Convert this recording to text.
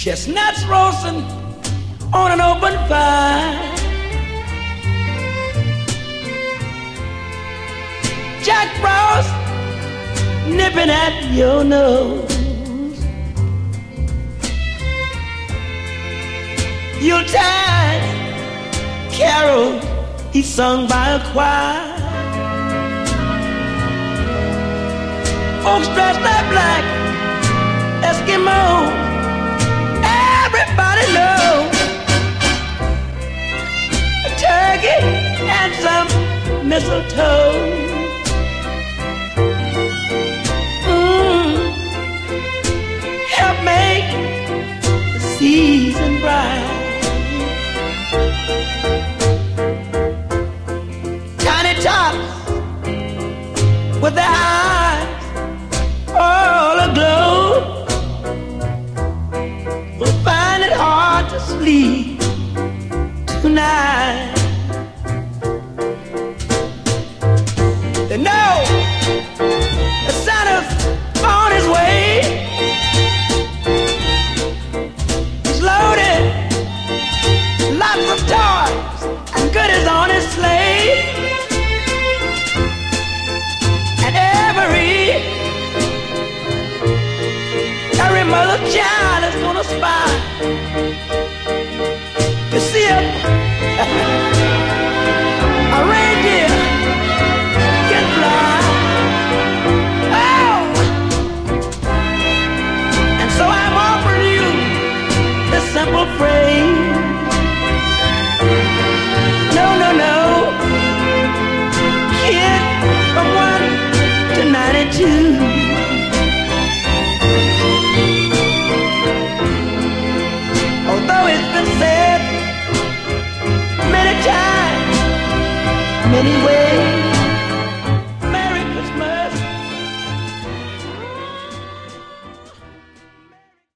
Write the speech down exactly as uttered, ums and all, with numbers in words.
Chestnuts roasting on an open fire. Jack Frost nipping at your nose. Yuletide carol he sung by a choir. Folks dressed like black Eskimos. Everybody knows a turkey and some mistletoe. Mm, help make the season bright. Tiny tots with their eyes all aglow will find it hard to sleep tonight. They know the Santa's on his way. He's loaded lots of toys and goodies on his sleigh. And every every mother child is gonna spy to see if a reindeer can fly. Oh, and so I'm offering you this simple phrase. No, no, no, kid, from one to ninety-two. Although it's been said many times, many ways,